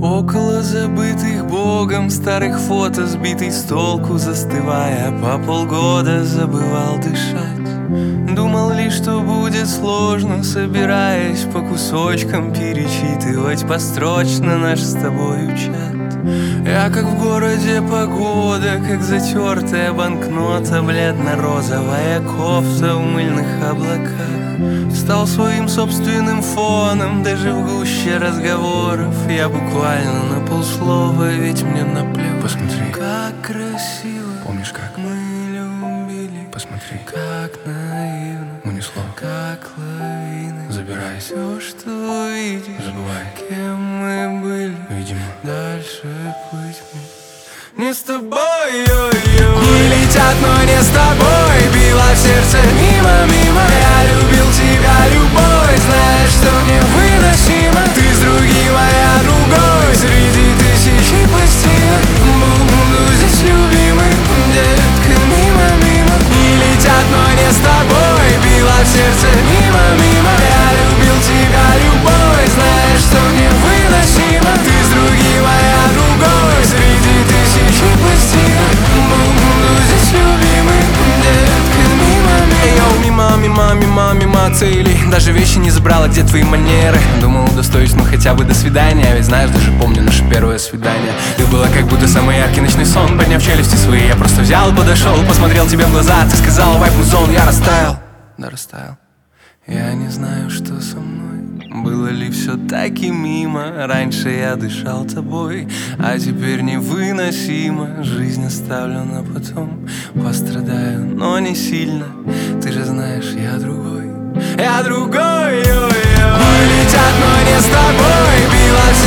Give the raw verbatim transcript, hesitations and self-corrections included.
Около забытых Богом старых фото, сбитый с толку, застывая по полгода, забывал дышать. Думал лишь, что будет сложно, собираясь по кусочкам перечитывать построчно наш с тобою чат. Я как в городе погода, как затертая банкнота, бледно-розовая кофта в мыльных облаках. Стал своим собственным фоном, даже в гуще разговоров. Я буквально на полслова, ведь мне наплевать. Посмотри, как красиво. Помнишь как? Мы любили. Посмотри, как наивно. унесло. Как лавины. Забирай. Все, что видишь. Забывай. Кем мы были. Видимо. Дальше быть мне не с тобой. Не летят, но не с тобой. Било в сердце мимо, мимо. Я любил тебя, любовь. Знаешь, что невыносимо. Ты с другим, а я другой. Среди тысячи пластинок буду здесь любимый. Детка, мимо, мимо. Не летят, но не с тобой. Било в сердце мимо, мимо. Я любил тебя, любовь. Знаешь, что невыносимо. Ты с другим, а я другой. Среди тысячи пластинок буду здесь любимый. Детка, мимо, мимо. Йоу, мимо, мимо, мимо, мимо целей. Даже вещи не забрала, где твои манеры. Думал, удостоюсь, ну хотя бы до свидания. Ведь знаешь, даже помню наше первое свидание. Ты была как будто самый яркий ночной сон. Подняв челюсти свои, я просто взял и подошел. Посмотрел тебе в глаза, ты сказала вайп музон. Я растаял, да растаял. Я не знаю, что со мной. Было ли все таки мимо? Раньше я дышал тобой, а теперь невыносимо. Жизнь оставлю на потом. Пострадаю, но не сильно. Ты же знаешь, я другой. Я другой, ой-ой. Мы летят, но не с тобой. Било